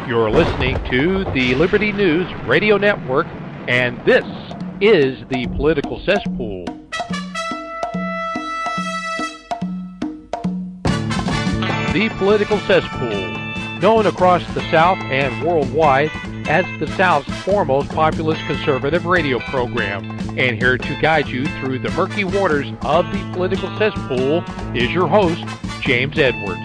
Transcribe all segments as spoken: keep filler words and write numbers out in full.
You're listening to the Liberty News Radio Network, and this is the Political Cesspool. The Political Cesspool, known across the South and worldwide as the South's foremost populist conservative radio program. And here to guide you through the murky waters of the political cesspool is your host, James Edwards.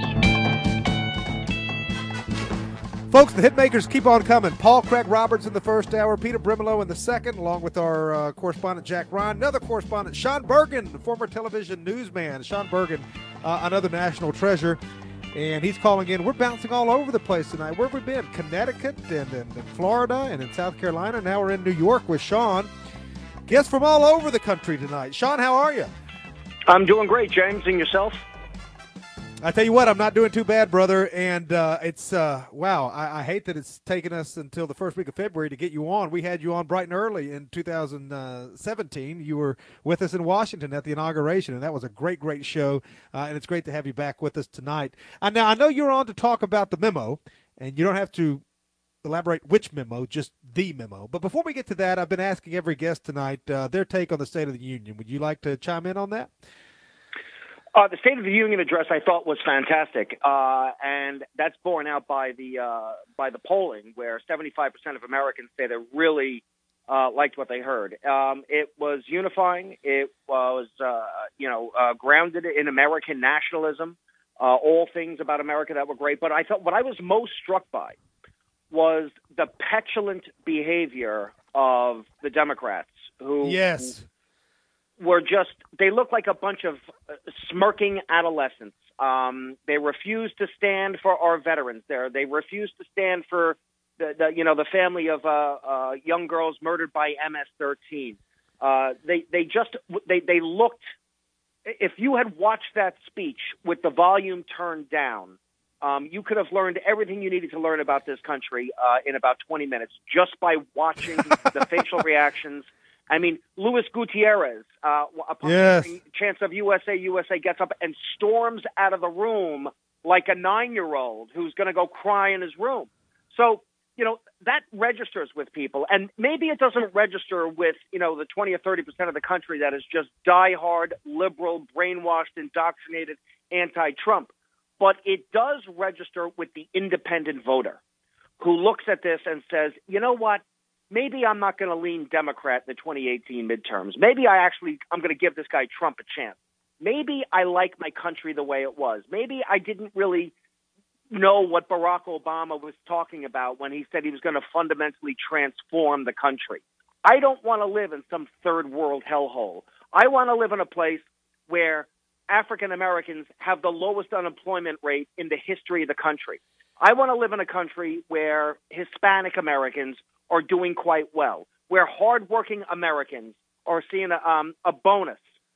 Folks, the hitmakers keep on coming. Paul Craig Roberts in the first hour, Peter Brimelow in the second, along with our uh, correspondent Jack Ryan. Another correspondent, Sean Bergen, the former television newsman. Sean Bergen, uh, another national treasure. And he's calling in. We're bouncing all over the place tonight. Where have we been? Connecticut and, and, and Florida and in South Carolina. Now we're in New York with Sean. Guests from all over the country tonight. Sean, how are you? I'm doing great, James. And yourself? I tell you what, I'm not doing too bad, brother. And uh, it's, uh, wow, I, I hate that it's taken us until the first week of February to get you on. We had you on bright and early in two thousand seventeen. You were with us in Washington at the inauguration, and that was a great, great show. Uh, and it's great to have you back with us tonight. Uh, now, I know you're on to talk about the memo, and you don't have to elaborate which memo, just the memo. But before we get to that, I've been asking every guest tonight uh, their take on the State of the Union. Would you like to chime in on that? Uh, the State of the Union address I thought was fantastic, uh, and that's borne out by the uh, by the polling, where seventy-five percent of Americans say they really uh, liked what they heard. Um, it was unifying. It was, uh, you know, uh, grounded in American nationalism. Uh, all things about America that were great. But I thought what I was most struck by was the petulant behavior of the Democrats, who yes. were just, they look like a bunch of smirking adolescents. Um, they refuse to stand for our veterans there. They refuse to stand for the, the you know, the family of uh, uh, young girls murdered by M S thirteen. Uh, they, they just, they, they looked, if you had watched that speech with the volume turned down, um, you could have learned everything you needed to learn about this country uh, in about twenty minutes just by watching the facial reactions. I mean, Luis Gutierrez, uh, upon yes. the chance of U S A, U S A gets up and storms out of the room like a nine-year-old who's going to go cry in his room. So, you know, that registers with people. And maybe it doesn't register with, you know, the twenty or thirty percent of the country that is just diehard, liberal, brainwashed, indoctrinated, anti-Trump. But it does register with the independent voter who looks at this and says, you know what? Maybe I'm not going to lean Democrat in the twenty eighteen midterms. Maybe I actually, I'm going to give this guy Trump a chance. Maybe I like my country the way it was. Maybe I didn't really know what Barack Obama was talking about when he said he was going to fundamentally transform the country. I don't want to live in some third world hellhole. I want to live in a place where African Americans have the lowest unemployment rate in the history of the country. I want to live in a country where Hispanic Americans are doing quite well, where hardworking Americans are seeing a, um, a bonus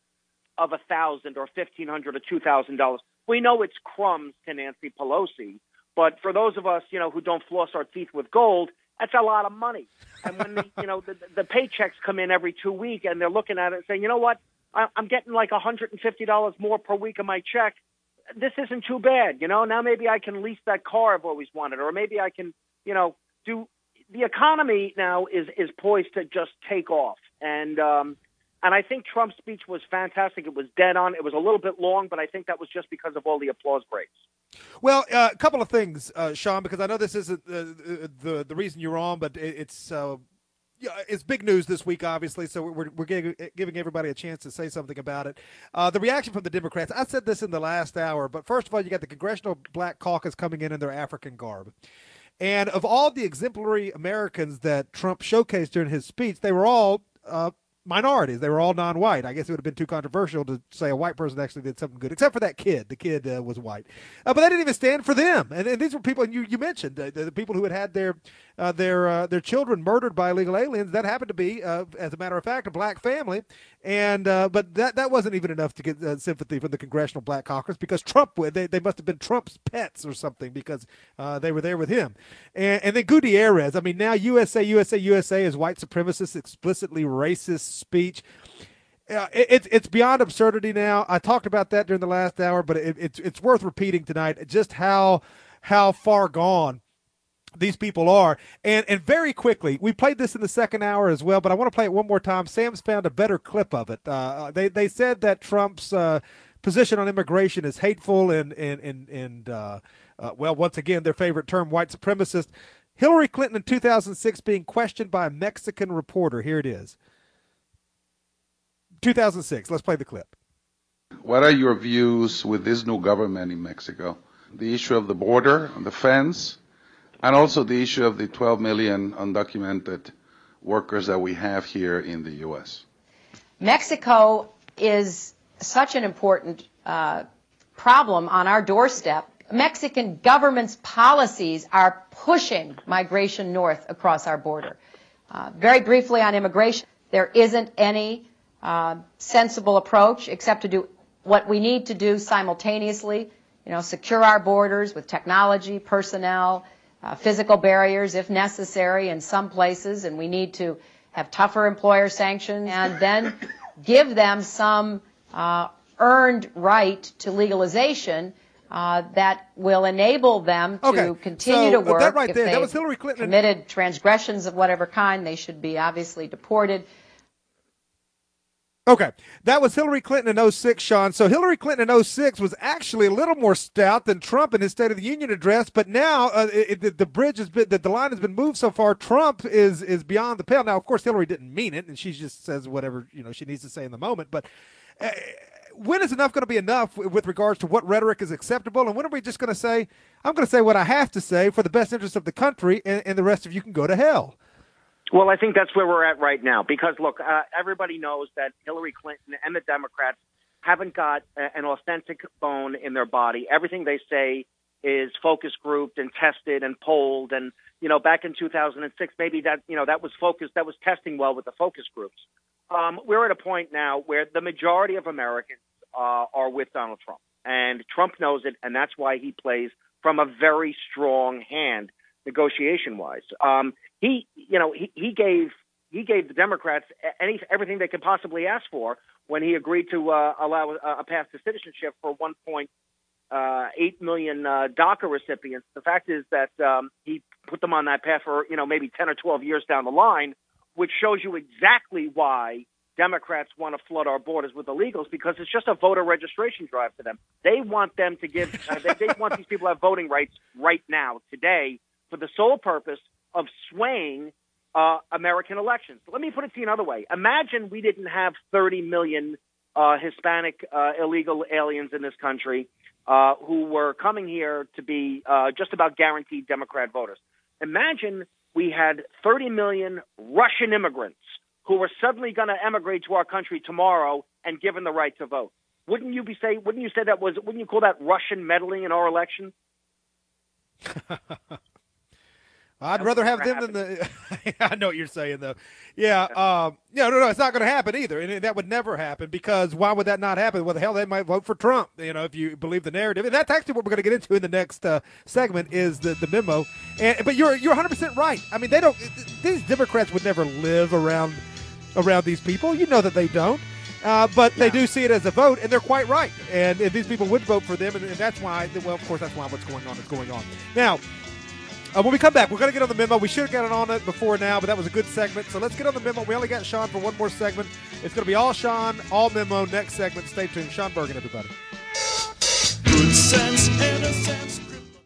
of one thousand dollars or fifteen hundred dollars or two thousand dollars. We know it's crumbs to Nancy Pelosi, but for those of us, you know, who don't floss our teeth with gold, that's a lot of money. And when the, you know the, the paychecks come in every two weeks, and they're looking at it and saying, you know what, I, I'm getting like one hundred fifty dollars more per week of my check. This isn't too bad, you know. Now maybe I can lease that car I've always wanted, or maybe I can, you know, do. The economy now is, is poised to just take off. And um, and I think Trump's speech was fantastic. It was dead on. It was a little bit long, but I think that was just because of all the applause breaks. Well, uh, a couple of things, uh, Sean, because I know this isn't uh, the the reason you're on, but it, it's uh, yeah, it's big news this week, obviously, so we're, we're giving, giving everybody a chance to say something about it. Uh, the reaction from the Democrats, I said this in the last hour, but first of all, you got the Congressional Black Caucus coming in in their African garb. And of all the exemplary Americans that Trump showcased during his speech, they were all uh, minorities. They were all non-white. I guess it would have been too controversial to say a white person actually did something good, except for that kid. The kid uh, was white. Uh, but they didn't even stand for them. And, and these were people, and you, you mentioned, uh, the, the people who had had their uh, their uh, their children murdered by illegal aliens. That happened to be, uh, as a matter of fact, a black family. And uh, but that that wasn't even enough to get uh, sympathy from the Congressional Black Caucus, because Trump, they, they must have been Trump's pets or something, because uh, they were there with him. And, and then Gutierrez, I mean, now U S A, U S A, U S A is white supremacist, explicitly racist speech. Uh, it, it's it's beyond absurdity now. I talked about that during the last hour, but it, it's it's worth repeating tonight just how how far gone these people are. And and very quickly, we played this in the second hour as well, but I want to play it one more time. Sam's found a better clip of it. Uh, they they said that Trump's uh, position on immigration is hateful and and and and uh, uh, well, once again, their favorite term, white supremacist. Hillary Clinton in two thousand six being questioned by a Mexican reporter. Here it is. two thousand six. Let's play the clip. What are your views with this new government in Mexico? The issue of the border, the fence, and also the issue of the twelve million undocumented workers that we have here in the U S. Mexico is such an important uh, problem on our doorstep. Mexican government's policies are pushing migration north across our border. Uh, very briefly on immigration, there isn't any uh, sensible approach except to do what we need to do simultaneously, you know, secure our borders with technology, personnel, uh, physical barriers if necessary in some places, and we need to have tougher employer sanctions, and then give them some uh, earned right to legalization uh, that will enable them to okay. continue so, to work. That right if there, they that was Hillary Clinton. committed transgressions of whatever kind, they should be obviously deported. Okay, that was Hillary Clinton in oh six, Sean. So Hillary Clinton in oh six was actually a little more stout than Trump in his State of the Union address, but now uh, it, it, the bridge has been, the, the line has been moved so far. Trump is is beyond the pale. Now, of course, Hillary didn't mean it, and she just says whatever you know she needs to say in the moment. But uh, when is enough going to be enough with regards to what rhetoric is acceptable, and when are we just going to say, I'm going to say what I have to say for the best interest of the country, and, and the rest of you can go to hell? Well, I think that's where we're at right now because, look, uh, everybody knows that Hillary Clinton and the Democrats haven't got a, an authentic bone in their body. Everything they say is focus grouped and tested and polled. And, you know, back in two thousand six, maybe that, you know, that was focused, that was testing well with the focus groups. Um, we're at a point now where the majority of Americans uh, are with Donald Trump. And Trump knows it, and that's why he plays from a very strong hand negotiation-wise. Um, he, you know, he, he gave he gave the Democrats any everything they could possibly ask for when he agreed to uh, allow a, a path to citizenship for one point eight million uh, DACA recipients. The fact is that um, he put them on that path for, you know, maybe ten or twelve years down the line, which shows you exactly why Democrats want to flood our borders with illegals, because it's just a voter registration drive for them. They want them to give uh, they, they want these people to have voting rights right now, today, for the sole purpose of swaying uh, American elections. Let me put it to you another way. Imagine we didn't have thirty million uh, Hispanic uh, illegal aliens in this country uh, who were coming here to be uh, just about guaranteed Democrat voters. Imagine we had thirty million Russian immigrants who were suddenly going to emigrate to our country tomorrow and given the right to vote. Wouldn't you be say? Wouldn't you say that was? Wouldn't you call that Russian meddling in our election? I'd rather have them than the. I know what you're saying, though. Yeah, um, yeah, no, no, it's not going to happen either, and that would never happen, because why would that not happen? Well, the hell, they might vote for Trump, you know, if you believe the narrative. And that's actually what we're going to get into in the next uh, segment is the, the memo. And but you're you're one hundred percent right. I mean, they don't. These Democrats would never live around around these people. You know that they don't. Uh, but they do see it as a vote, and they're quite right. And, and these people would vote for them, and, and that's why. Well, of course, that's why what's going on is going on now. Uh, when we come back, we're going to get on the memo. We should have gotten on it before now, but that was a good segment. So let's get on the memo. We only got Sean for one more segment. It's going to be all Sean, all memo, next segment. Stay tuned. Sean Bergen, everybody. Good sense, innocence.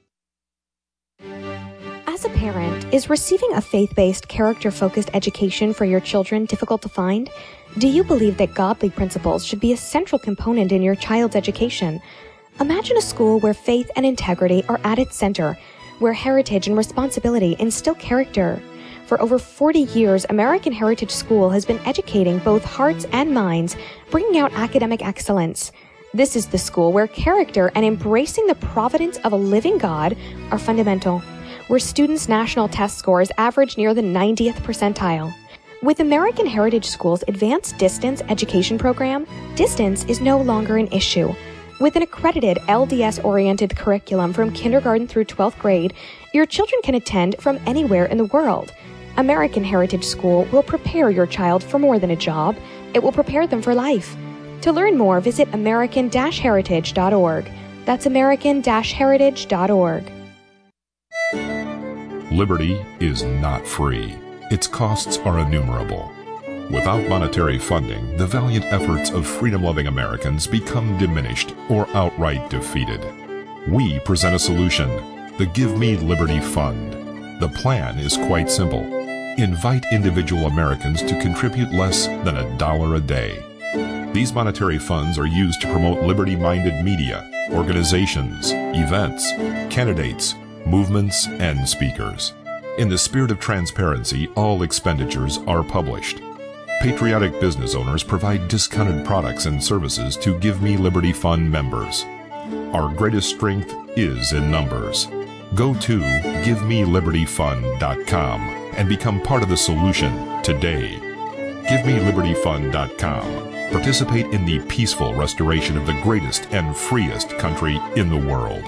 As a parent, is receiving a faith-based, character-focused education for your children difficult to find? Do you believe that godly principles should be a central component in your child's education? Imagine a school where faith and integrity are at its center, where heritage and responsibility instill character. For over forty years, American Heritage School has been educating both hearts and minds, bringing out academic excellence. This is the school where character and embracing the providence of a living God are fundamental, where students' national test scores average near the ninetieth percentile. With American Heritage School's Advanced Distance Education program, distance is no longer an issue. With an accredited L D S-oriented curriculum from kindergarten through twelfth grade, your children can attend from anywhere in the world. American Heritage School will prepare your child for more than a job. It will prepare them for life. To learn more, visit american dash heritage dot org. That's american dash heritage dot org. Liberty is not free. Its costs are innumerable. Without monetary funding, the valiant efforts of freedom-loving Americans become diminished or outright defeated. We present a solution, the Give Me Liberty Fund. The plan is quite simple. Invite individual Americans to contribute less than a dollar a day. These monetary funds are used to promote liberty-minded media, organizations, events, candidates, movements, and speakers. In the spirit of transparency, all expenditures are published. Patriotic business owners provide discounted products and services to Give Me Liberty Fund members. Our greatest strength is in numbers. Go to give me liberty fund dot com and become part of the solution today. give me liberty fund dot com. Participate in the peaceful restoration of the greatest and freest country in the world.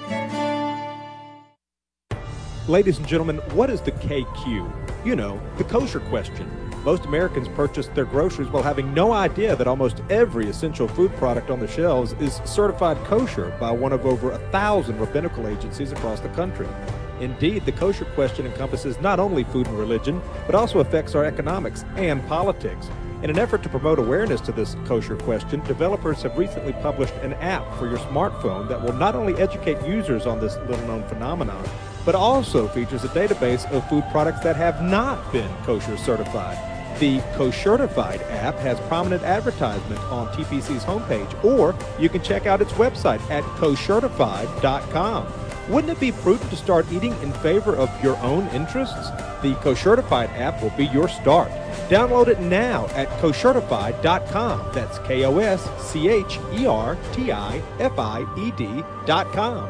Ladies and gentlemen, what is the K Q? You know, the kosher question. Most Americans purchase their groceries while having no idea that almost every essential food product on the shelves is certified kosher by one of over a thousand rabbinical agencies across the country. Indeed, the kosher question encompasses not only food and religion, but also affects our economics and politics. In an effort to promote awareness to this kosher question, developers have recently published an app for your smartphone that will not only educate users on this little-known phenomenon, but also features a database of food products that have not been kosher certified. The Koshertified app has prominent advertisement on T P C's homepage, or you can check out its website at koshertified dot com. Wouldn't it be prudent to start eating in favor of your own interests? The Koshertified app will be your start. Download it now at koshertified dot com. That's K O S C H E R T I F I E D dot com.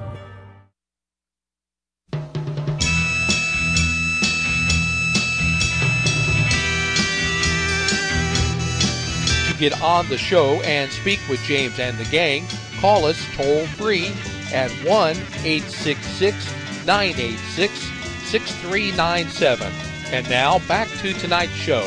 Get on the show and speak with James and the gang, call us toll free at one eight six six, nine eight six, six three nine seven. And now back to tonight's show.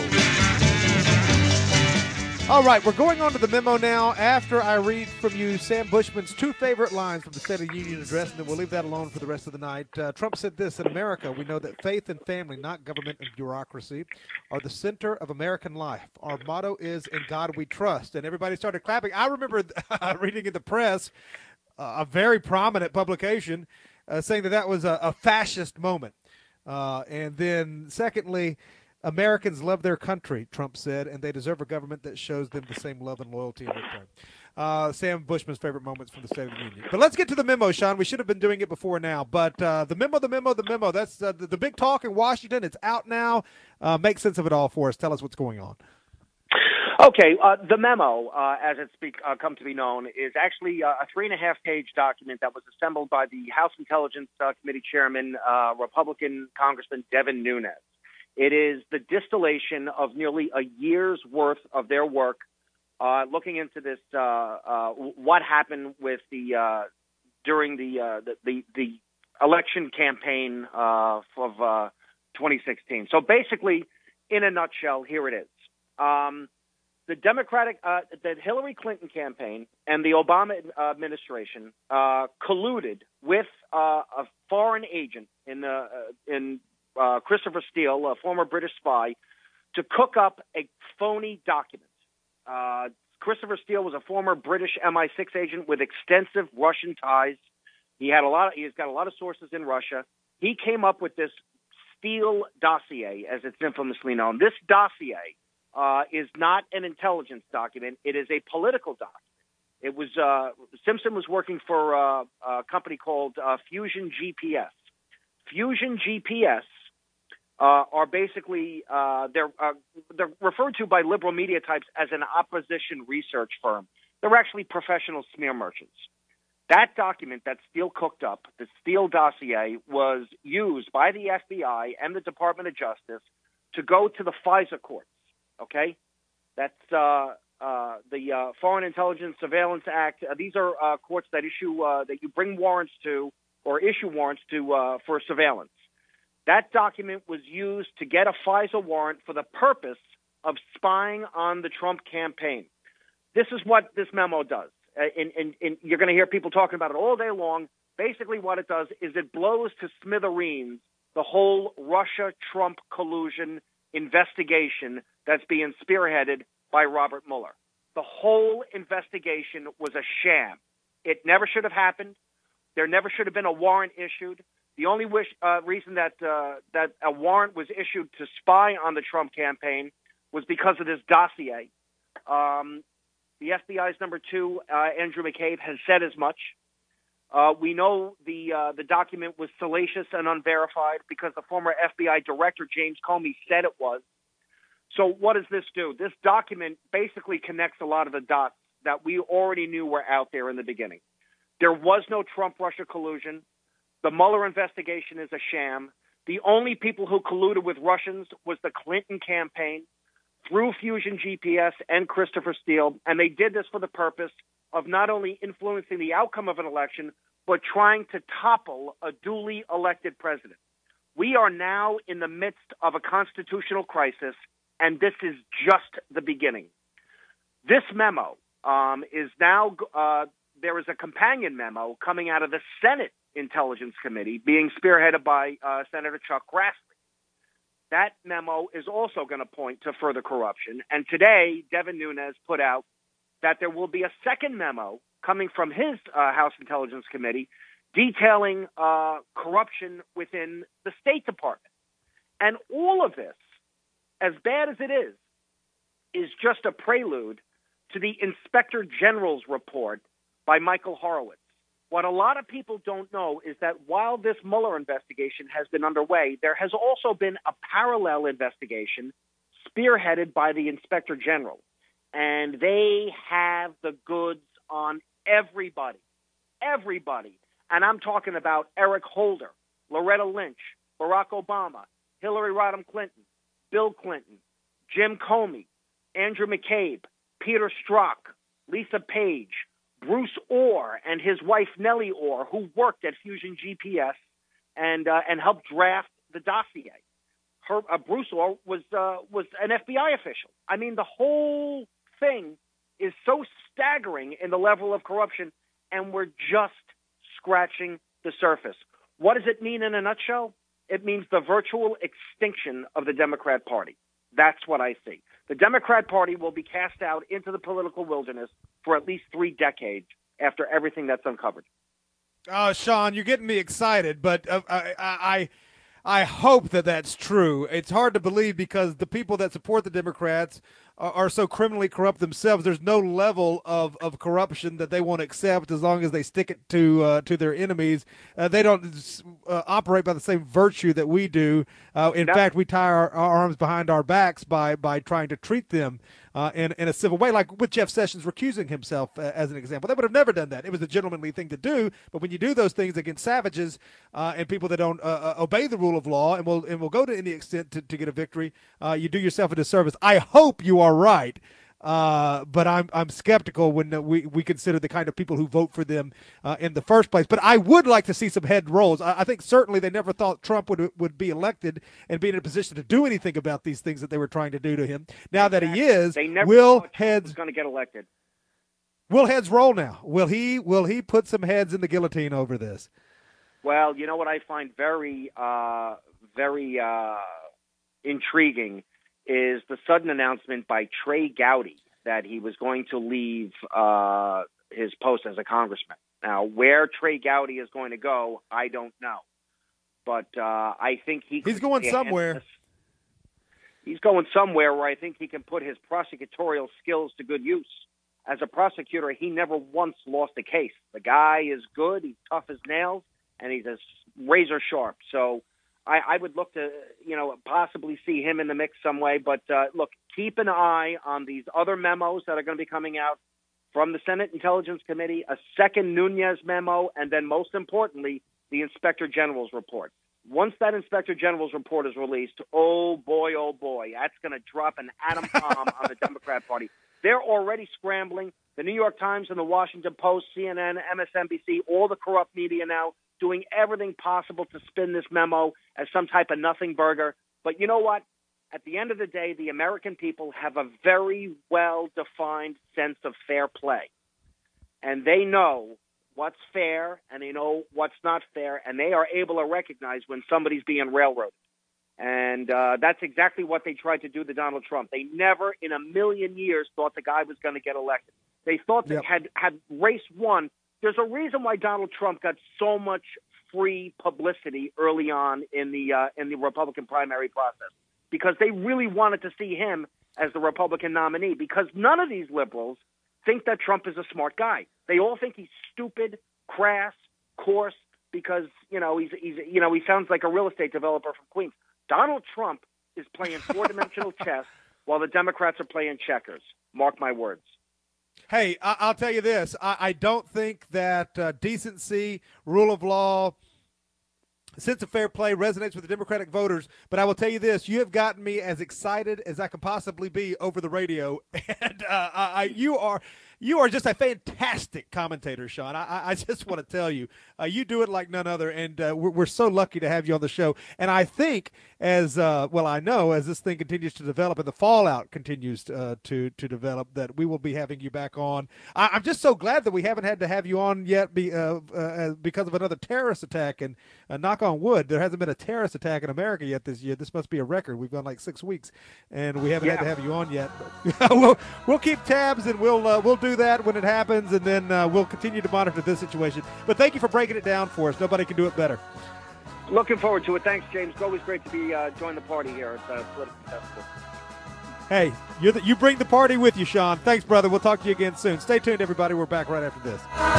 All right, we're going on to the memo now after I read from you Sam Bushman's two favorite lines from the State of the Union address, and then we'll leave that alone for the rest of the night. Uh, Trump said this: in America, we know that faith and family, not government and bureaucracy, are the center of American life. Our motto is, in God we trust. And everybody started clapping. I remember reading in the press uh, a very prominent publication uh, saying that that was a, a fascist moment. Uh, and then secondly, Americans love their country, Trump said, and they deserve a government that shows them the same love and loyalty in return. Uh, Sam Bushman's favorite moments from the State of the Union. But let's get to the memo, Sean. We should have been doing it before now. But uh, the memo, the memo, the memo, that's uh, the, the big talk in Washington. It's out now. Uh, make sense of it all for us. Tell us what's going on. Okay, uh, the memo, uh, as it's be, uh, come to be known, is actually uh, a three-and-a-half-page document that was assembled by the House Intelligence uh, Committee Chairman, uh, Republican Congressman Devin Nunes. It is the distillation of nearly a year's worth of their work, uh, looking into this, uh, uh, what happened with the uh, during the, uh, the the the election campaign uh, of uh, twenty sixteen. So basically, in a nutshell, here it is: um, the Democratic, uh, the Hillary Clinton campaign and the Obama administration uh, colluded with uh, a foreign agent in the uh, in. Uh, Christopher Steele, a former British spy, to cook up a phony document. Uh, Christopher Steele was a former British M I six agent with extensive Russian ties. He had a lot. Of, he's got a lot of sources in Russia. He came up with this Steele dossier, as it's infamously known. This dossier uh, is not an intelligence document. It is a political document. It was uh, Simpson was working for uh, a company called uh, Fusion G P S. Fusion G P S. Uh, are basically uh, they're uh, they're referred to by liberal media types as an opposition research firm. They're actually professional smear merchants. That document that Steele cooked up, the Steele dossier, was used by the F B I and the Department of Justice to go to the FISA courts. Okay, that's uh, uh, the uh, Foreign Intelligence Surveillance Act. Uh, these are uh, courts that issue uh, that you bring warrants to or issue warrants to uh, for surveillance. That document was used to get a FISA warrant for the purpose of spying on the Trump campaign. This is what this memo does. Uh, and, and, and you're going to hear people talking about it all day long. Basically what it does is it blows to smithereens the whole Russia-Trump collusion investigation that's being spearheaded by Robert Mueller. The whole investigation was a sham. It never should have happened. There never should have been a warrant issued. The only wish, uh, reason that uh, that a warrant was issued to spy on the Trump campaign was because of this dossier. Um, the F B I's number two, uh, Andrew McCabe, has said as much. Uh, we know the uh, the document was salacious and unverified because the former F B I director, James Comey, said it was. So what does this do? This document basically connects a lot of the dots that we already knew were out there in the beginning. There was no Trump-Russia collusion. The Mueller investigation is a sham. The only people who colluded with Russians was the Clinton campaign through Fusion G P S and Christopher Steele, and they did this for the purpose of not only influencing the outcome of an election, but trying to topple a duly elected president. We are now in the midst of a constitutional crisis, and this is just the beginning. This memo um, is now, uh, there is a companion memo coming out of the Senate Intelligence Committee being spearheaded by uh, Senator Chuck Grassley. That memo is also going to point to further corruption. And today, Devin Nunes put out that there will be a second memo coming from his uh, House Intelligence Committee detailing uh, corruption within the State Department. And all of this, as bad as it is, is just a prelude to the Inspector General's report by Michael Horowitz. What a lot of people don't know is that while this Mueller investigation has been underway, there has also been a parallel investigation spearheaded by the Inspector General. And they have the goods on everybody, everybody. And I'm talking about Eric Holder, Loretta Lynch, Barack Obama, Hillary Rodham Clinton, Bill Clinton, Jim Comey, Andrew McCabe, Peter Strzok, Lisa Page, Bruce Orr and his wife Nellie Orr, who worked at Fusion G P S and uh, and helped draft the dossier. Her, uh, Bruce Orr was uh, was an F B I official. I mean, the whole thing is so staggering in the level of corruption, and we're just scratching the surface. What does it mean in a nutshell? It means the virtual extinction of the Democrat Party. That's what I see. The Democrat Party will be cast out into the political wilderness for at least three decades after everything that's uncovered. Oh, Sean, you're getting me excited, but uh, I, I, I hope that that's true. It's hard to believe because the people that support the Democrats are, are so criminally corrupt themselves. There's no level of, of corruption that they won't accept as long as they stick it to uh, to their enemies. Uh, they don't uh, operate by the same virtue that we do. Uh, in no. fact, we tie our, our arms behind our backs by by trying to treat them Uh, in, in a civil way, like with Jeff Sessions recusing himself uh, as an example. They would have never done that. It was a gentlemanly thing to do, but when you do those things against savages uh, and people that don't uh, uh, obey the rule of law and will and will go to any extent to, to get a victory, uh, you do yourself a disservice. I hope you are right, uh, but I'm I'm skeptical when uh, we, we consider the kind of people who vote for them uh, in the first place. But I would like to see some head rolls. I, I think certainly they never thought Trump would would be elected and be in a position to do anything about these things that they were trying to do to him. Now exactly. that he is, they never will thought heads going to get elected? Will heads roll now? Will he will he put some heads in the guillotine over this? Well, you know what I find very uh, very uh, intriguing is the sudden announcement by Trey Gowdy that he was going to leave uh, his post as a congressman. Now, where Trey Gowdy is going to go, I don't know. But uh, I think he he's going somewhere. He's going somewhere where I think he can put his prosecutorial skills to good use. As a prosecutor, he never once lost a case. The guy is good. He's tough as nails, and he's as razor sharp. So I, I would look to, you know, possibly see him in the mix some way. But, uh, look, keep an eye on these other memos that are going to be coming out from the Senate Intelligence Committee, a second Nunes memo, and then most importantly, the Inspector General's report. Once that Inspector General's report is released, oh, boy, oh, boy, that's going to drop an atom bomb on the Democrat Party. They're already scrambling. The New York Times and the Washington Post, C N N, M S N B C, all the corrupt media now doing everything possible to spin this memo as some type of nothing burger. But you know what? At the end of the day, the American people have a very well-defined sense of fair play. And they know what's fair and they know what's not fair, and they are able to recognize when somebody's being railroaded. And uh, that's exactly what they tried to do to Donald Trump. They never in a million years thought the guy was going to get elected. They thought that Yep. had, had race won, there's a reason why Donald Trump got so much free publicity early on in the uh, in the Republican primary process, because they really wanted to see him as the Republican nominee, because none of these liberals think that Trump is a smart guy. They all think he's stupid, crass, coarse, because, you know, he's, he's you know, he sounds like a real estate developer from Queens. Donald Trump is playing four-dimensional chess while the Democrats are playing checkers. Mark my words. Hey, I- I'll tell you this. I, I don't think that uh, decency, rule of law, sense of fair play resonates with the Democratic voters, but I will tell you this: you have gotten me as excited as I can possibly be over the radio, and uh, I, I, you are you are just a fantastic commentator, Sean. I, I just want to tell you, uh, you do it like none other, and uh, we're, we're so lucky to have you on the show. And I think, as uh, well, I know as this thing continues to develop and the fallout continues uh, to to develop, that we will be having you back on. I, I'm just so glad that we haven't had to have you on yet, be, uh, uh, because of another terrorist attack. And uh, knock on wood, there hasn't been a terrorist attack in America yet this year. This must be a record. We've gone like six weeks, and we haven't Yeah. had to have you on yet. But we'll we'll keep tabs, and we'll uh, we'll do that when it happens, and then uh, we'll continue to monitor this situation. But thank you for breaking it down for us. Nobody can do it better. Looking forward to it. Thanks, James. It's always great to be uh, join the party here at the Political Festival. Hey, you're the, you bring the party with you, Sean. Thanks, brother. We'll talk to you again soon. Stay tuned, everybody. We're back right after this.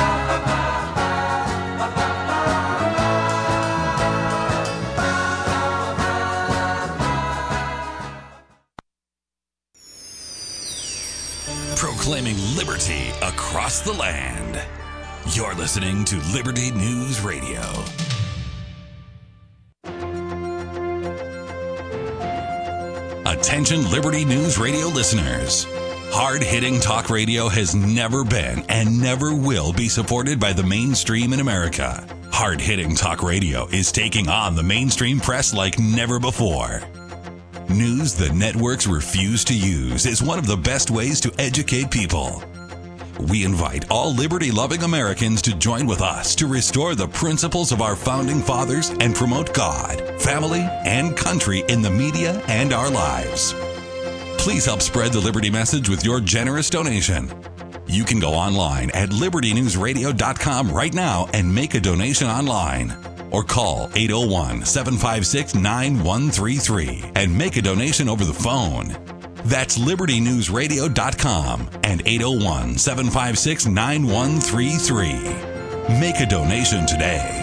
Proclaiming liberty across the land. You're listening to Liberty News Radio. Attention Liberty News Radio listeners. Hard-hitting talk radio has never been and never will be supported by the mainstream in America. Hard-hitting talk radio is taking on the mainstream press like never before. News the networks refuse to use is one of the best ways to educate people. We invite all liberty-loving Americans to join with us to restore the principles of our founding fathers and promote God, family, and country in the media and our lives. Please help spread the Liberty message with your generous donation. You can go online at liberty news radio dot com right now and make a donation online. Or call eight oh one, seven five six, nine one three three and make a donation over the phone. That's liberty news radio dot com and eight oh one, seven five six, nine one three three. Make a donation today.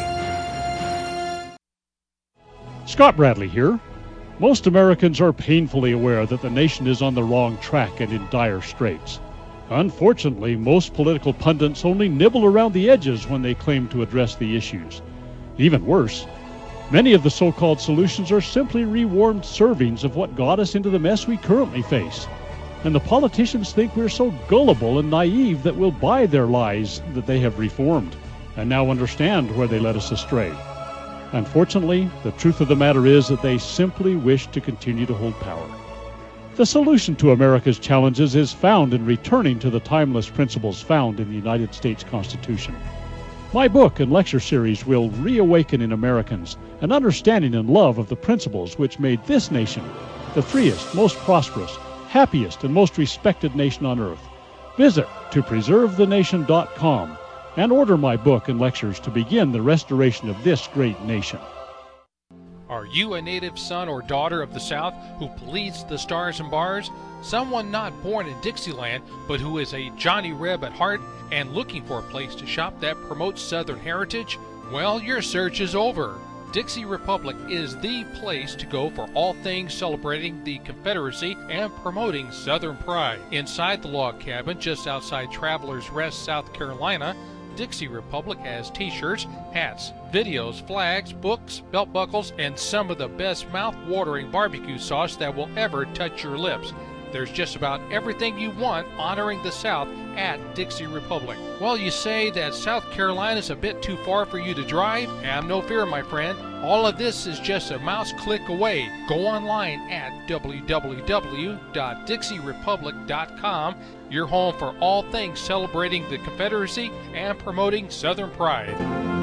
Scott Bradley here. Most Americans are painfully aware that the nation is on the wrong track and in dire straits. Unfortunately, most political pundits only nibble around the edges when they claim to address the issues. Even worse, many of the so-called solutions are simply rewarmed servings of what got us into the mess we currently face. And the politicians think we're so gullible and naive that we'll buy their lies that they have reformed, and now understand where they led us astray. Unfortunately, the truth of the matter is that they simply wish to continue to hold power. The solution to America's challenges is found in returning to the timeless principles found in the United States Constitution. My book and lecture series will reawaken in Americans an understanding and love of the principles which made this nation the freest, most prosperous, happiest, and most respected nation on earth. Visit to preserve the nation dot com and order my book and lectures to begin the restoration of this great nation. Are you a native son or daughter of the South who bleeds the stars and bars? Someone not born in Dixieland, but who is a Johnny Reb at heart and looking for a place to shop that promotes Southern heritage? Well, your search is over. Dixie Republic is the place to go for all things celebrating the Confederacy and promoting Southern pride. Inside the log cabin just outside Travelers Rest, South Carolina, Dixie Republic has t-shirts, hats, videos, flags, books, belt buckles, and some of the best mouth-watering barbecue sauce that will ever touch your lips. There's just about everything you want honoring the South at Dixie Republic. Well, you say that South Carolina's a bit too far for you to drive? Have no fear, my friend. All of this is just a mouse click away. Go online at w w w dot dixie republic dot com, your home for all things celebrating the Confederacy and promoting Southern pride.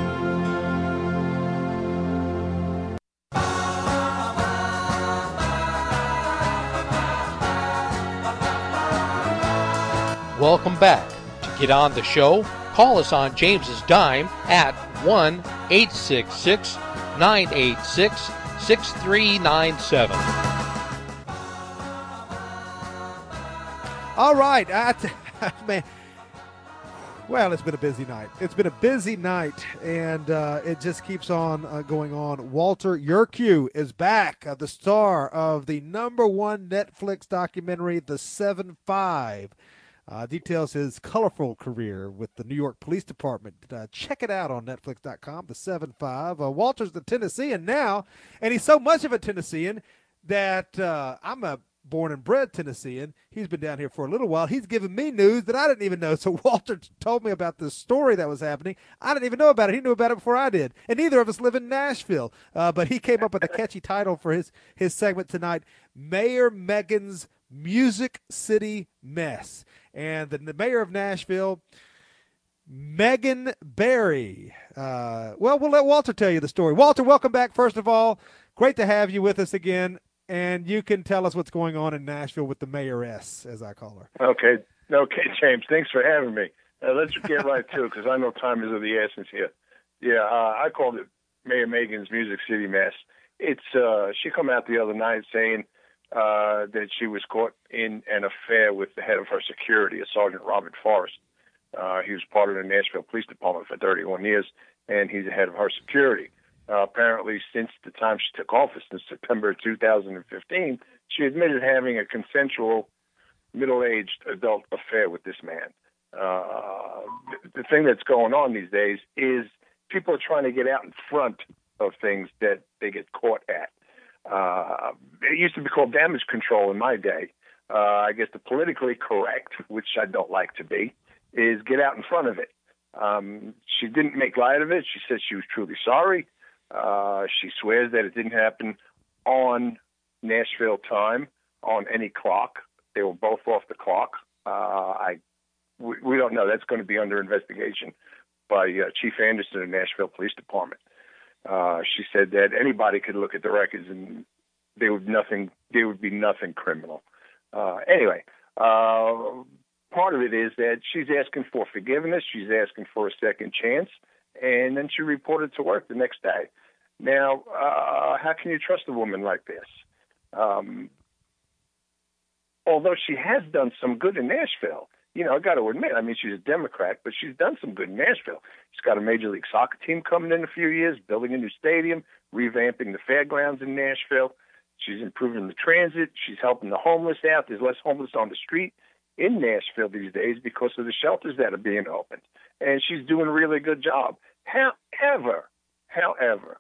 Welcome back. To get on the show, call us on James's dime at one eight six six, nine eight six, six three nine seven. All right. I t- man. Well, it's been a busy night. It's been a busy night, and uh, it just keeps on uh, going on. Walter Yerkew is back, uh, the star of the number one Netflix documentary, The seven five. Uh, details his colorful career with the New York Police Department. Uh, check it out on Netflix dot com, The seven five. Uh, Walter's the Tennessean now, and he's so much of a Tennessean that uh, I'm a born and bred Tennessean. He's been down here for a little while. He's given me news that I didn't even know. So Walter told me about this story that was happening. I didn't even know about it. He knew about it before I did. And neither of us live in Nashville. Uh, but he came up with a catchy title for his, his segment tonight, Mayor Megan's Music City Mess. And the, the mayor of Nashville, Megan Barry. Uh, well, we'll let Walter tell you the story. Walter, welcome back, first of all. Great to have you with us again. And you can tell us what's going on in Nashville with the mayoress, as I call her. Okay. Okay, James. Thanks for having me. Uh, let's get right to it, because I know time is of the essence here. Yeah, uh, I called it Mayor Megan's Music City Mess. It's uh, she come out the other night saying uh, that she was caught in an affair with the head of her security, a Sergeant Robert Forrest. Uh, he was part of the Nashville Police Department for thirty-one years, and he's the head of her security. Uh, apparently, since the time she took office in September two thousand fifteen, she admitted having a consensual middle-aged adult affair with this man. Uh, the, the thing that's going on these days is people are trying to get out in front of things that they get caught at. Uh, it used to be called damage control in my day. Uh, I guess the politically correct, which I don't like to be, is get out in front of it. Um, she didn't make light of it. She said she was truly sorry. Uh, she swears that it didn't happen on Nashville time, on any clock. They were both off the clock. Uh, I, we, we don't know. That's going to be under investigation by uh, Chief Anderson of the Nashville Police Department. Uh, she said that anybody could look at the records and there would nothing. There would be nothing criminal. Uh, anyway, uh, part of it is that she's asking for forgiveness. She's asking for a second chance, and then she reported to work the next day. Now, uh, how can you trust a woman like this? Um, although she has done some good in Nashville, you know, I got to admit, I mean, she's a Democrat, but she's done some good in Nashville. She's got a Major League Soccer team coming in a few years, building a new stadium, revamping the fairgrounds in Nashville. She's improving the transit. She's helping the homeless out. There's less homeless on the street in Nashville these days because of the shelters that are being opened. And she's doing a really good job. However, however,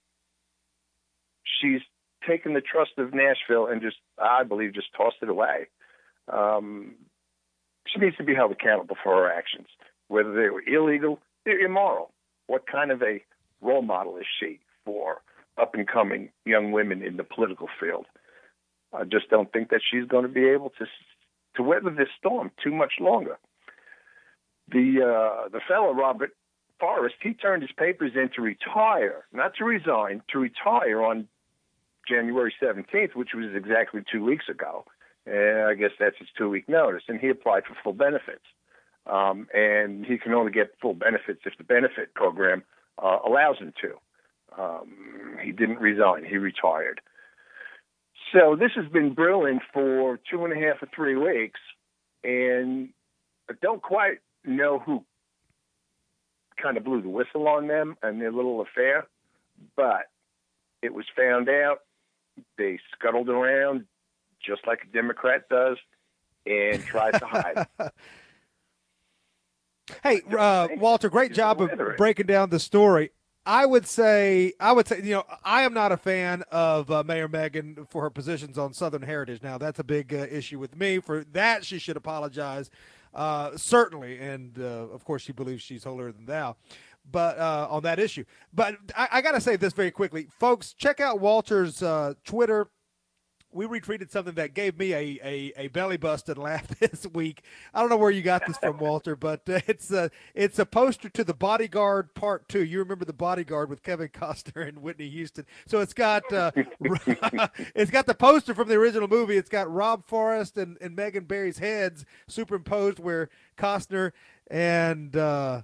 she's taken the trust of Nashville and just, I believe, just tossed it away. Um, she needs to be held accountable for her actions, whether they were illegal, they're immoral. What kind of a role model is she for up-and-coming young women in the political field? I just don't think that she's going to be able to to weather this storm too much longer. The uh, the fellow, Robert Forrest, he turned his papers in to retire, not to resign, to retire on January seventeenth, which was exactly two weeks ago. And I guess that's his two-week notice. And he applied for full benefits. Um, and he can only get full benefits if the benefit program uh, allows him to. Um, he didn't resign. He retired. So this has been brewing for two and a half or three weeks. And I don't quite know who kind of blew the whistle on them and their little affair. But it was found out. They scuttled around just like a Democrat does and tried to hide. Hey, uh, Walter, great job of breaking down the story. I would say, I would say, you know, I am not a fan of uh, Mayor Megan for her positions on Southern Heritage. Now, that's a big uh, issue with me. For that, she should apologize, uh, certainly. And, uh, of course, she believes she's holier than thou. but uh, on that issue. But I, I got to say this very quickly, folks. Check out Walter's uh, Twitter. We retweeted something that gave me a, a, a belly busted laugh this week. I don't know where you got this from, Walter, but uh, it's a it's a poster to The Bodyguard Part Two. You remember The Bodyguard with Kevin Costner and Whitney Houston. So it's got uh, it's got the poster from the original movie. It's got Rob Forrest and, and Megan Barry's heads superimposed, where Costner and uh,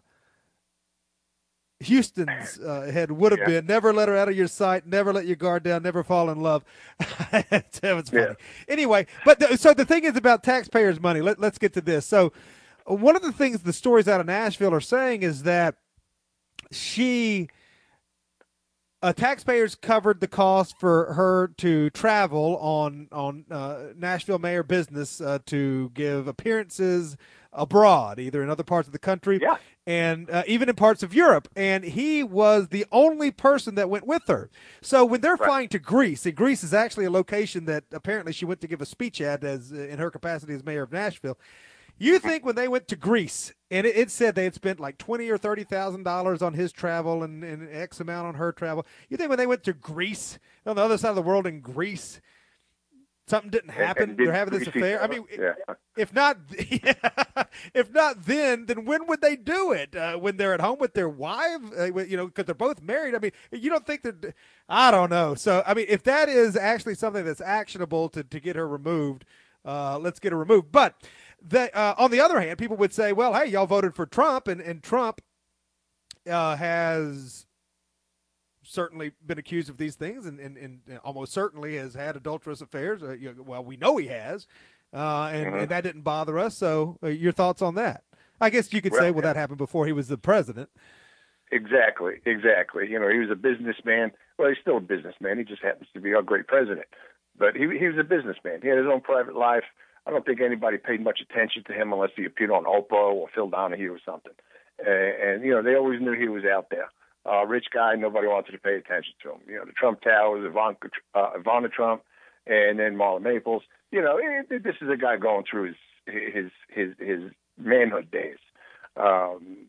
Houston's uh, head would have yeah. been. Never let her out of your sight. Never let your guard down. Never fall in love. That was funny. Yeah. Anyway, but the, so the thing is about taxpayers' money. Let, let's get to this. So one of the things the stories out of Nashville are saying is that she uh, taxpayers covered the cost for her to travel on on uh, Nashville Mayor business uh, to give appearances abroad, either in other parts of the country yeah. and uh, even in parts of Europe. And he was the only person that went with her. So when they're right. flying to Greece, and Greece is actually a location that apparently she went to give a speech at as uh, in her capacity as mayor of Nashville. You think when they went to Greece, and it, it said they had spent like twenty or thirty thousand dollars on his travel and, and X amount on her travel. You think when they went to Greece, on the other side of the world in Greece, something didn't happen? And, and They're having this affair. I mean, yeah. if not, if not then, then when would they do it? Uh, when they're at home with their wife, uh, you know, because they're both married. I mean, you don't think that? I don't know. So, I mean, if that is actually something that's actionable to to get her removed, uh, let's get her removed. But the, uh, on the other hand, people would say, well, hey, y'all voted for Trump, and and Trump uh, has certainly been accused of these things and, and, and almost certainly has had adulterous affairs. Uh, you know, well, we know he has, uh, and, mm-hmm. and that didn't bother us. So uh, your thoughts on that? I guess you could well, say, well, that happened before he was the president. Exactly, exactly. You know, he was a businessman. Well, he's still a businessman. He just happens to be our great president. But he he was a businessman. He had his own private life. I don't think anybody paid much attention to him unless he appeared on Oprah or Phil Donahue or something. Uh, and, you know, they always knew he was out there. Uh, rich guy, nobody wanted to pay attention to him. You know, the Trump Towers, Ivanka, uh, Ivana Trump, and then Marla Maples. You know, it, it, this is a guy going through his his his, his manhood days. Um,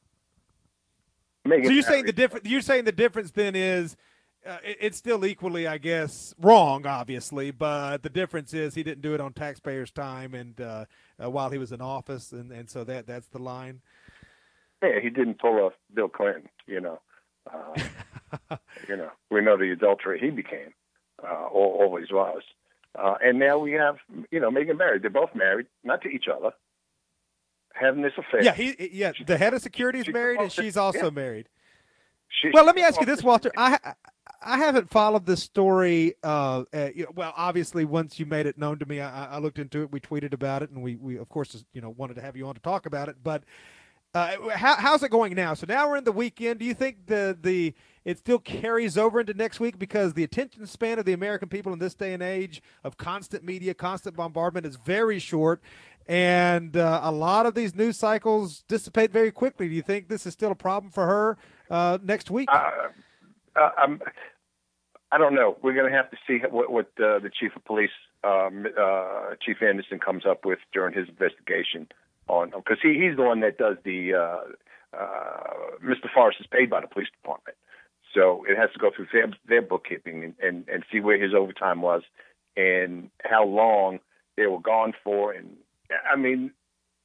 so you're saying the difference? You're saying the difference then is uh, it, it's still equally, I guess, wrong, obviously, but the difference is he didn't do it on taxpayers' time and uh, uh, while he was in office, and, and so that that's the line. Yeah, he didn't pull off Bill Clinton, you know. Uh, you know, we know the adulterer he became, uh, always was. Uh, and now we have, you know, Meghan married. They're both married, not to each other, having this affair. Yeah, he, yeah. The head of security is married, and she's also yeah. married. She, well, let me ask you this, Walter. I I haven't followed this story. Uh, uh, you know, well, obviously, once you made it known to me, I, I looked into it. We tweeted about it, and we, we of course, you know, wanted to have you on to talk about it, but. Uh, how, how's it going now? So now we're in the weekend. Do you think the, the it still carries over into next week because the attention span of the American people in this day and age of constant media, constant bombardment is very short, and uh, a lot of these news cycles dissipate very quickly. Do you think this is still a problem for her uh, next week? Uh, uh, I'm, I don't know. We're going to have to see what, what uh, the chief of police, um, uh, Chief Anderson, comes up with during his investigation. On because he, he's the one that does the uh, uh, Mister Forrest is paid by the police department, so it has to go through their, their bookkeeping and, and, and see where his overtime was and how long they were gone for. And I mean,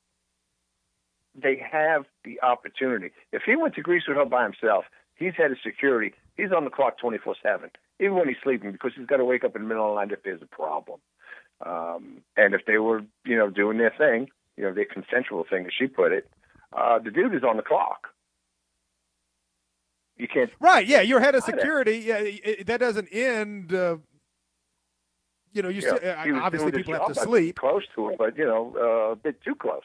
they have the opportunity. If he went to Greece with her by himself, he's head of security. He's on the clock twenty-four seven, even when he's sleeping, because he's got to wake up in the middle of the night if there's a problem. Um, and if they were, you know, doing their thing. You know, the consensual thing, as she put it, uh, the dude is on the clock. You can't. Right, yeah, you're head of security. Yeah, it, that doesn't end, uh, you know, you yeah, still, uh, obviously people have to sleep. Close to it, but, you know, uh, a bit too close.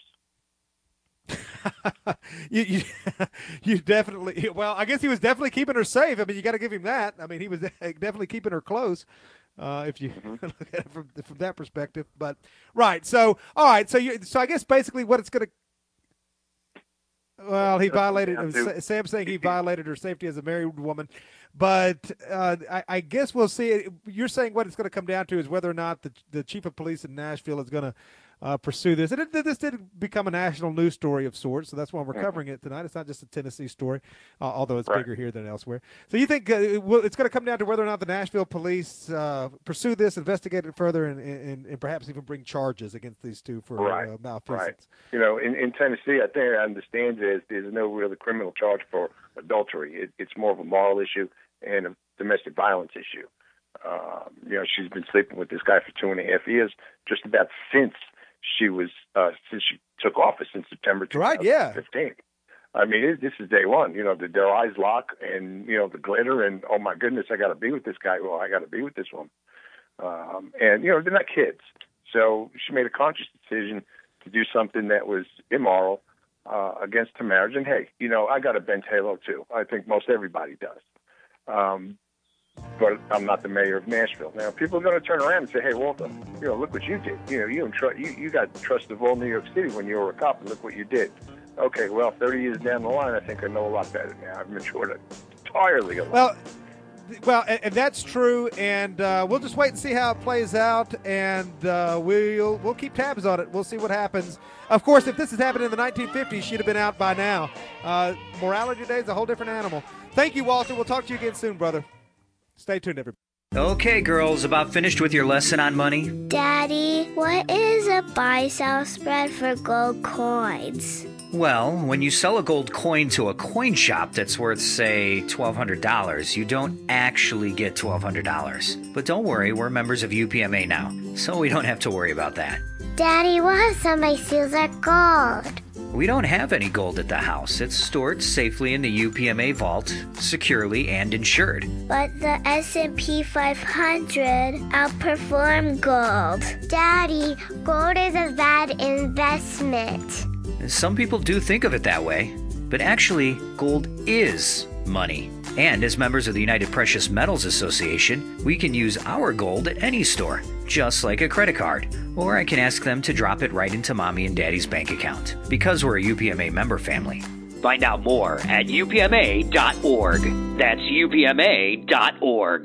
you, you, you definitely, well, I guess he was definitely keeping her safe. I mean, you got to give him that. I mean, he was definitely keeping her close. Uh, if you mm-hmm. look at it from, from that perspective, but right. So, all right. So you, so I guess basically what it's going to, well, he violated, Sam's saying he violated her safety as a married woman, but uh, I, I guess we'll see. You're saying what it's going to come down to is whether or not the, the chief of police in Nashville is going to uh, pursue this. And it, this did become a national news story of sorts, so that's why we're covering it tonight. It's not just a Tennessee story, uh, although it's Right. bigger here than elsewhere. So you think uh, it will, it's going to come down to whether or not the Nashville police uh, pursue this, investigate it further, and, and, and perhaps even bring charges against these two for Right. uh, malfeasance? Right. You know, in, in Tennessee, I think I understand is there's no real criminal charge for adultery. It, it's more of a moral issue and a domestic violence issue. Um, you know, she's been sleeping with this guy for two and a half years, just about since she was uh, since she took office in September Right, yeah. twenty fifteen. I mean, it, this is day one. You know, the, their eyes lock, and you know the glitter, and oh my goodness, I got to be with this guy. Well, I got to be with this woman. Um, and you know, they're not kids, so she made a conscious decision to do something that was immoral uh, against her marriage. And hey, you know, I got a bent halo too. I think most everybody does. Um, but I'm not the mayor of Nashville. Now, people are going to turn around and say, "Hey, Walter, you know, look what you did. You know, you tr- you, you got trust of all New York City when you were a cop, and look what you did." Okay, well, thirty years down the line, I think I know a lot better now. I've matured entirely a lot. Well, th- well, and, and that's true, and uh, we'll just wait and see how it plays out, and uh, we'll we'll keep tabs on it. We'll see what happens. Of course, if this has happened in the nineteen fifties, she'd have been out by now. Uh, morality today is a whole different animal. Thank you, Walter. We'll talk to you again soon, brother. Stay tuned, everybody. Okay, girls, about finished with your lesson on money? Daddy, what is a buy-sell spread for gold coins? Well, when you sell a gold coin to a coin shop that's worth, say, twelve hundred dollars, you don't actually get twelve hundred dollars. But don't worry, we're members of U P M A now, so we don't have to worry about that. Daddy, what if somebody steals our gold? We don't have any gold at the house. It's stored safely in the U P M A vault, securely and insured. But the S and P five hundred outperformed gold. Daddy, gold is a bad investment. Some people do think of it that way, but actually, gold is money. And as members of the United Precious Metals Association, we can use our gold at any store, just like a credit card. Or I can ask them to drop it right into Mommy and Daddy's bank account, because we're a U P M A member family. Find out more at U P M A dot org. That's U P M A dot org.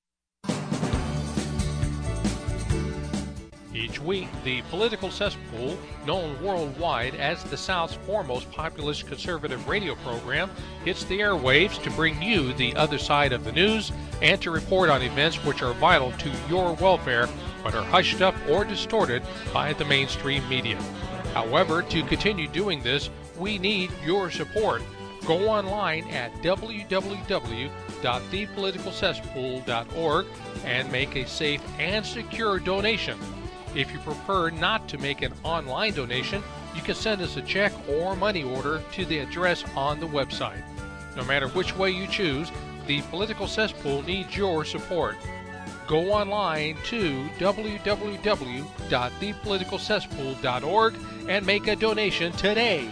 Each week, the Political Cesspool, known worldwide as the South's foremost populist conservative radio program, hits the airwaves to bring you the other side of the news and to report on events which are vital to your welfare but are hushed up or distorted by the mainstream media. However, to continue doing this, we need your support. Go online at w w w dot the political cesspool dot org and make a safe and secure donation. If you prefer not to make an online donation, you can send us a check or money order to the address on the website. No matter which way you choose, the Political Cesspool needs your support. Go online to w w w dot the political cesspool dot org and make a donation today.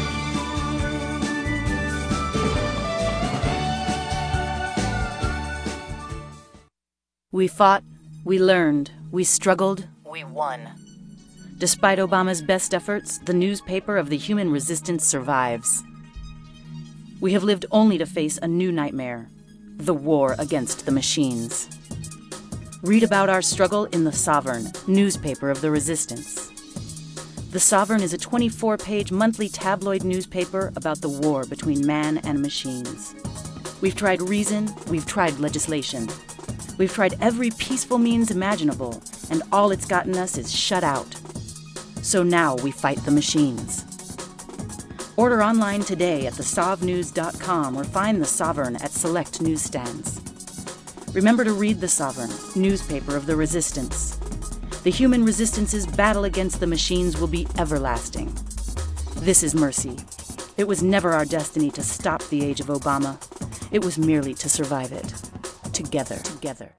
We fought, we learned, we struggled, we won. Despite Obama's best efforts, the newspaper of the human resistance survives. We have lived only to face a new nightmare, the war against the machines. Read about our struggle in The Sovereign, newspaper of the resistance. The Sovereign is a twenty-four page monthly tabloid newspaper about the war between man and machines. We've tried reason, we've tried legislation. We've tried every peaceful means imaginable, and all it's gotten us is shut out. So now we fight the machines. Order online today at the sov news dot com or find The Sovereign at select newsstands. Remember to read The Sovereign, newspaper of the resistance. The human resistance's battle against the machines will be everlasting. This is mercy. It was never our destiny to stop the age of Obama. It was merely to survive it. Together, together.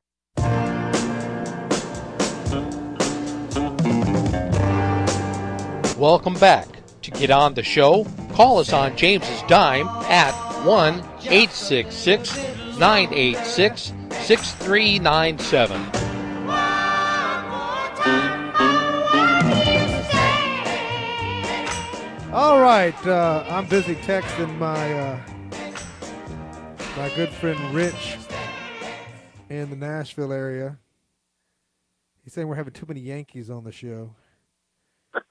Welcome back. To get on the show, call us on James's dime at one eight six six, nine eight six, six three nine seven. All right, uh, I'm busy texting my uh, my good friend Rich in the Nashville area. He's saying we're having too many Yankees on the show.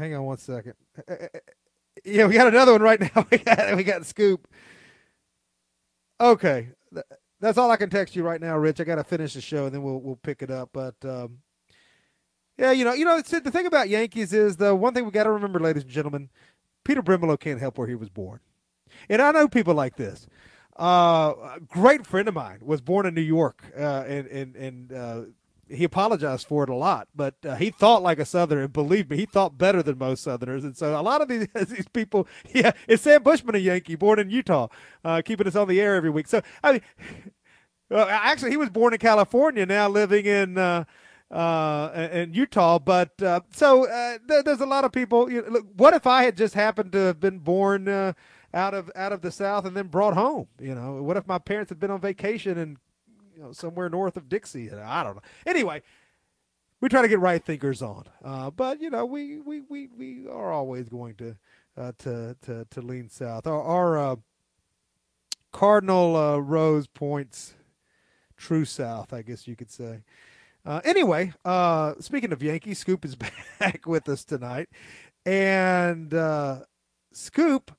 hang on one second. Yeah, we got another one right now. We got we got Scoop. Okay, that's all I can text you right now, Rich. I got to finish the show and then we'll we'll pick it up. But um, yeah, you know, you know, it's, the thing about Yankees is the one thing we got to remember, ladies and gentlemen. Peter Brimelow can't help where he was born, and I know people like this. Uh, a great friend of mine was born in New York, uh, and and and. Uh, He apologized for it a lot, but uh, he thought like a Southerner. And believe me, he thought better than most Southerners. And so a lot of these these people, yeah, it's Sam Bushman, a Yankee, born in Utah, uh, keeping us on the air every week. So I mean, well, actually, he was born in California, now living in uh, uh, in Utah. But uh, so uh, there, there's a lot of people. You know, look, what if I had just happened to have been born uh, out of out of the South and then brought home? You know, what if my parents had been on vacation and you know, somewhere north of Dixie? I don't know. Anyway, we try to get right thinkers on, uh, but you know, we, we, we, we are always going to uh, to, to to lean south. Our, our uh, Cardinal uh, Rose points true south, I guess you could say. Uh, anyway, uh, speaking of Yankees, Scoop is back with us tonight, and uh, Scoop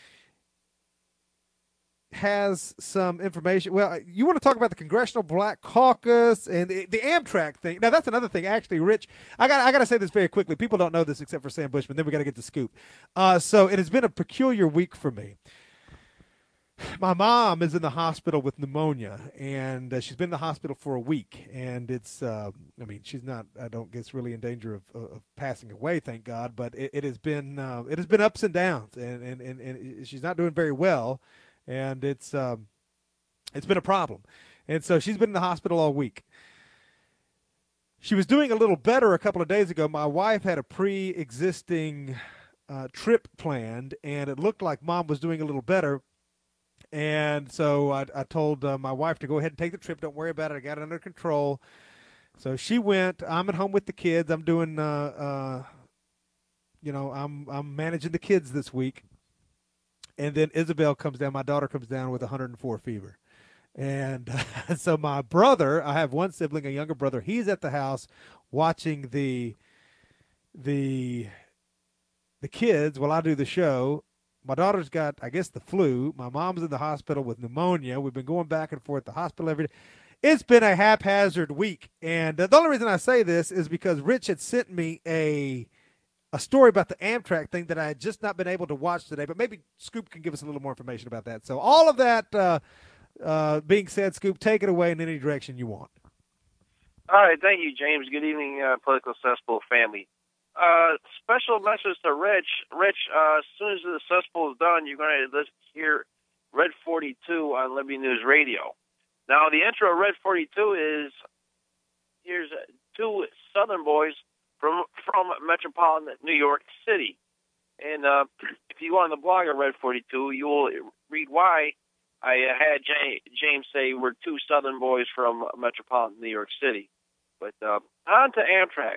has some information. Well, you want to talk about the Congressional Black Caucus and the, the Amtrak thing. Now, that's another thing, actually, Rich. I got I got to say this very quickly. People don't know this except for Sam Bushman. Then we got to get to Scoop. Uh, so it has been a peculiar week for me. My mom is in the hospital with pneumonia, and uh, she's been in the hospital for a week. And it's, uh, I mean, she's not, I don't guess, really in danger of, of passing away, thank God. But it, it has been, uh, it has been ups and downs, and and, and and she's not doing very well. And it's um, it's been a problem. And so she's been in the hospital all week. She was doing a little better a couple of days ago. My wife had a pre-existing uh, trip planned, and it looked like Mom was doing a little better. And so I, I told uh, my wife to go ahead and take the trip. Don't worry about it. I got it under control. So she went. I'm at home with the kids. I'm doing, uh, uh, you know, I'm I'm managing the kids this week. And then Isabel comes down. My daughter comes down with one hundred four fever. And uh, so my brother, I have one sibling, a younger brother. He's at the house watching the the the kids while I do the show. My daughter's got, I guess, the flu. My mom's in the hospital with pneumonia. We've been going back and forth to the hospital every day. It's been a haphazard week. And uh, the only reason I say this is because Rich had sent me a a story about the Amtrak thing that I had just not been able to watch today. But maybe Scoop can give us a little more information about that. So all of that uh, uh, being said, Scoop, take it away in any direction you want. All right. Thank you, James. Good evening, uh, Political Cesspool family. Uh, special message to Rich. Rich, uh, as soon as the cesspool is done, you're going to hear Red forty-two on Liberty News Radio. Now, the intro of Red forty-two is, here's two Southern boys from from metropolitan New York City. And uh, if you go on the blog of Red forty-two, you will read why I had James say we're two Southern boys from metropolitan New York City. But uh, on to Amtrak.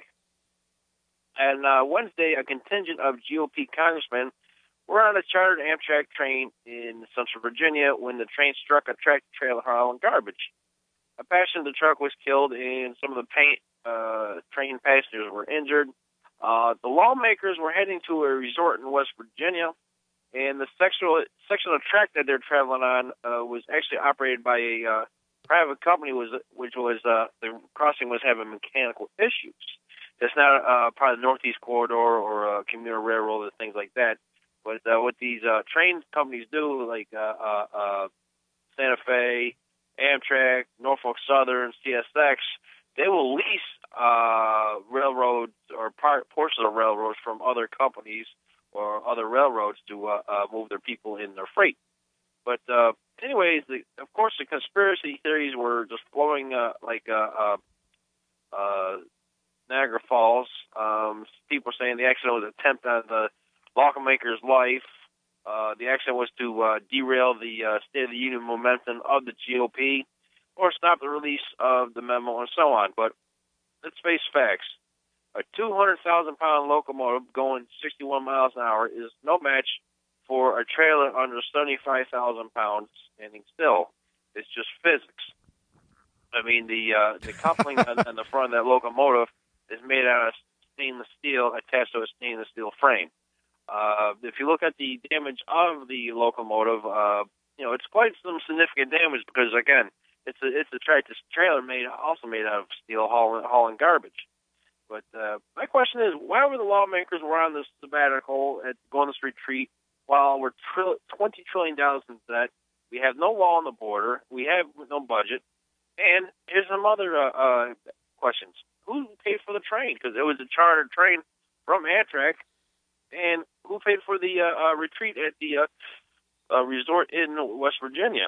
And uh, Wednesday, a contingent of G O P congressmen were on a chartered Amtrak train in Central Virginia when the train struck a tractor-trailer hauling garbage. A passenger of the truck was killed, and some of the paint, uh, train passengers were injured. Uh, the lawmakers were heading to a resort in West Virginia, and the sexual, section of track that they're traveling on uh, was actually operated by a uh, private company, was which was uh, the crossing was having mechanical issues. It's not uh, part of the Northeast Corridor or a commuter railroad or things like that. But uh, what these uh, train companies do, like uh, uh, uh, Santa Fe, Amtrak, Norfolk Southern, C S X, they will lease uh, railroads or part, portions of railroads from other companies or other railroads to uh, uh, move their people in their freight. But uh, anyways, the, of course, the conspiracy theories were just flowing uh, like uh, uh, uh, Niagara Falls. Um, people saying the accident was an attempt on the lawmaker's life. Uh, the accident was to uh, derail the uh, State of the Union momentum of the G O P or stop the release of the memo and so on. But let's face facts. A two hundred thousand pound locomotive going sixty-one miles an hour is no match for a trailer under seventy-five thousand pounds standing still. It's just physics. I mean, the uh, the coupling on, on the front of that locomotive is made out of stainless steel attached to a stainless steel frame. Uh, if you look at the damage of the locomotive, uh, you know, it's quite some significant damage because, again, it's a it's a tractor trailer made also made out of steel hauling, hauling garbage. But uh, my question is, why were the lawmakers were on this sabbatical at going this retreat while we're tri- twenty trillion dollars in debt? We have no law on the border. We have no budget. And here's some other uh, uh, questions. Who paid for the train? Because it was a chartered train from Amtrak. And who paid for the uh, uh, retreat at the uh, uh, resort in West Virginia?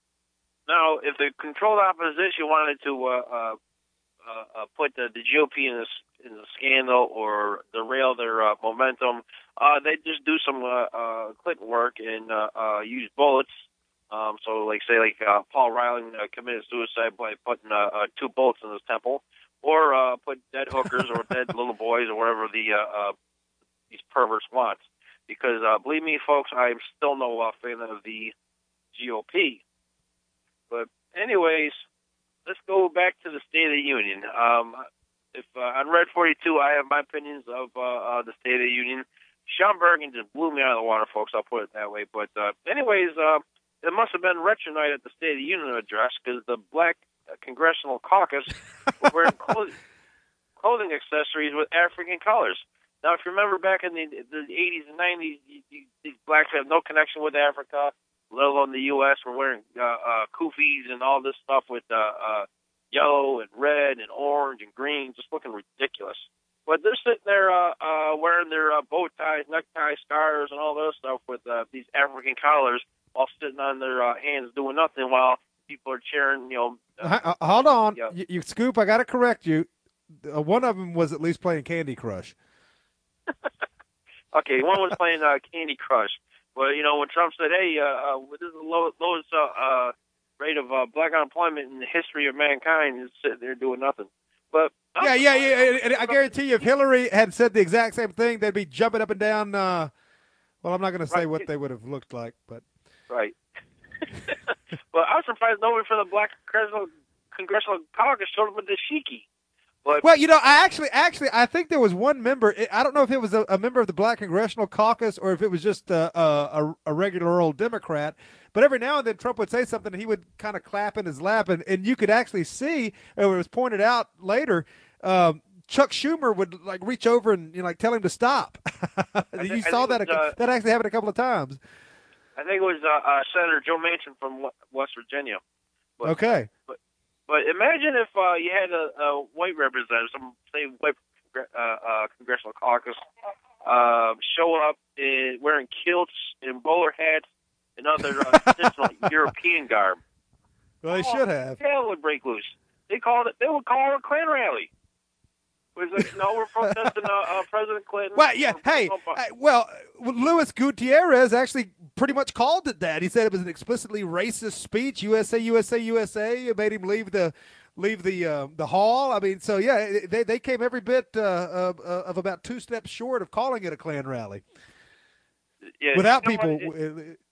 Now, if the controlled opposition wanted to uh, uh, uh, put the, the G O P in this in the scandal or derail their uh, momentum, uh, they'd just do some uh, uh, Clinton work and uh, uh, use bullets. Um, so, like, say, like uh, Paul Ryland uh, committed suicide by putting uh, uh, two bullets in his temple, or uh, put dead hookers or dead little boys or whatever the uh, uh, these perverts want. Because, uh, believe me, folks, I'm still no uh, fan of the G O P. But, anyways, let's go back to the State of the Union. Um, if uh, on Red forty-two, I have my opinions of uh, uh, the State of the Union. Sean Bergen just blew me out of the water, folks. I'll put it that way. But, uh, anyways, uh, it must have been retro night at the State of the Union address because the Black Congressional Caucus were wearing clothing, clothing accessories with African colors. Now, if you remember back in the, the eighties and nineties, you, you, these blacks have no connection with Africa, let alone the U S We're wearing uh, uh, kufis and all this stuff with uh, uh, yellow and red and orange and green, just looking ridiculous. But they're sitting there uh, uh, wearing their uh, bow ties, necktie, scarves, and all this stuff with uh, these African collars while sitting on their uh, hands doing nothing while people are cheering, you know. Uh, uh, hold on. Yeah. You, you Scoop, I got to correct you. Uh, one of them was at least playing Candy Crush. Okay, one was playing uh, Candy Crush. But, you know, when Trump said, hey, uh, uh, this is the low, lowest uh, uh, rate of uh, black unemployment in the history of mankind, he's sitting there doing nothing. But Yeah, yeah, yeah. And I guarantee you, if Hillary had said the exact same thing, they'd be jumping up and down. Uh, well, I'm not going to say Right. what they would have looked like, but Right. Well, I was surprised nobody from the Black Congressional, Congressional Caucus showed up with the dashiki. But well, you know, I actually, actually, I think there was one member. I don't know if it was a, a member of the Black Congressional Caucus or if it was just a, a, a regular old Democrat. But every now and then, Trump would say something, and he would kind of clap in his lap, and, and you could actually see, it was pointed out later. Um, Chuck Schumer would like reach over and you know, like tell him to stop. think- you I saw think that it was, uh, that actually happened a couple of times. I think it was uh, uh, Senator Joe Manchin from West Virginia. But, Okay. But, but imagine if uh, you had a, a white representative, some say white uh, uh, congressional caucus, uh, show up in, wearing kilts and bowler hats and other uh, traditional European garb. Well, they Oh, should have. Hell would break loose. They called it. They would call it a Klan rally. It was like, no, we're protesting uh, uh, President Clinton. Well, yeah. We're- Hey, we're- uh, well, Luis Gutierrez actually pretty much called it that. He said it was an explicitly racist speech. U S A, U S A, U S A. It made him leave the leave the uh, the hall. I mean, so yeah, they they came every bit uh, of, of about two steps short of calling it a Klan rally. yeah, Without you know people. what, it- uh,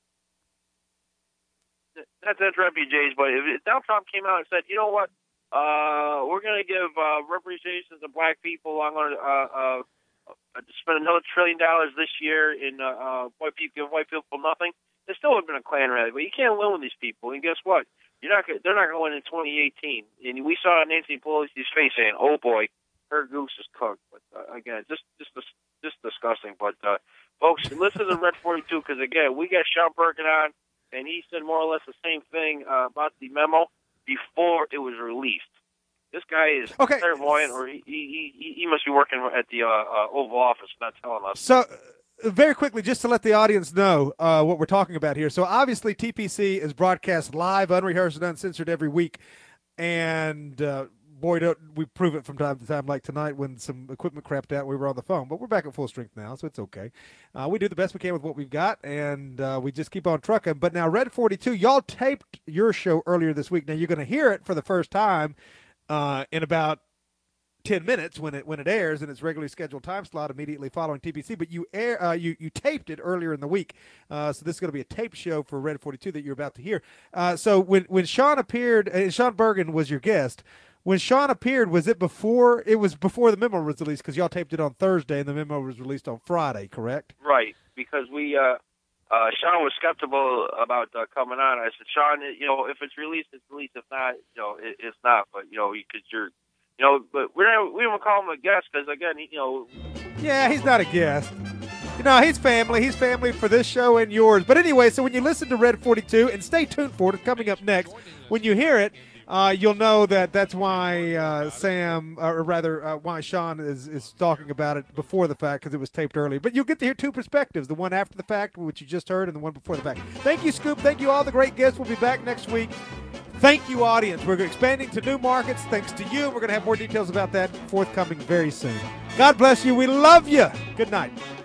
not to interrupt you, Jays, but if if Donald Trump came out and said, you know what, uh, we're going to give uh, representations of black people. I'm going to uh, uh, spend another trillion dollars this year in uh, uh, white people, give white people nothing. There still would have been a Klan rally, but you can't win with these people. And guess what? You're not. They're not going to win in twenty eighteen. And we saw Nancy Pelosi's face saying, "Oh boy, her goose is cooked." But uh, again, just just just disgusting. But uh, folks, listen to Red forty-two because again, we got Sean Bergen on. And he said more or less the same thing uh, about the memo before it was released. This guy is Okay. clairvoyant, or he, he, he, he must be working at the uh, uh, Oval Office, not telling us. So, uh, very quickly, just to let the audience know uh, what we're talking about here. So, obviously, T P C is broadcast live, unrehearsed, and uncensored every week. And, uh, boy, don't we prove it from time to time, like tonight when some equipment crapped out, we were on the phone. But we're back at full strength now, so it's okay. Uh, we do the best we can with what we've got, and uh, we just keep on trucking. But now, Red forty-two, y'all taped your show earlier this week. Now, you're going to hear it for the first time uh, in about ten minutes when it when it airs in its regularly scheduled time slot immediately following T P C. But you air uh, you you taped it earlier in the week, uh, so this is going to be a tape show for Red forty-two that you're about to hear. Uh, so when when Sean appeared, uh, Sean Bergen was your guest. when Sean appeared, was it before? It was before the memo was released because y'all taped it on Thursday and the memo was released on Friday, correct? Right, because we, uh, uh, Sean was skeptical about uh, coming on. I said, Sean, you know, if it's released, it's released. If not, you know, it, it's not. But you know, because you're, you know, but we're not, we don't call him a guest because again, you know. Yeah, he's not a guest. You know, he's family. He's family for this show and yours. But anyway, so when you listen to Red forty-two, and stay tuned for it, it's coming up next. When you hear it, uh, you'll know that that's why uh, Sam, or rather, uh, why Sean is, is talking about it before the fact because it was taped earlier. But you'll get to hear two perspectives, the one after the fact, which you just heard, and the one before the fact. Thank you, Scoop. Thank you, all the great guests. We'll be back next week. Thank you, audience. We're expanding to new markets thanks to you. We're going to have more details about that forthcoming very soon. God bless you. We love you. Good night.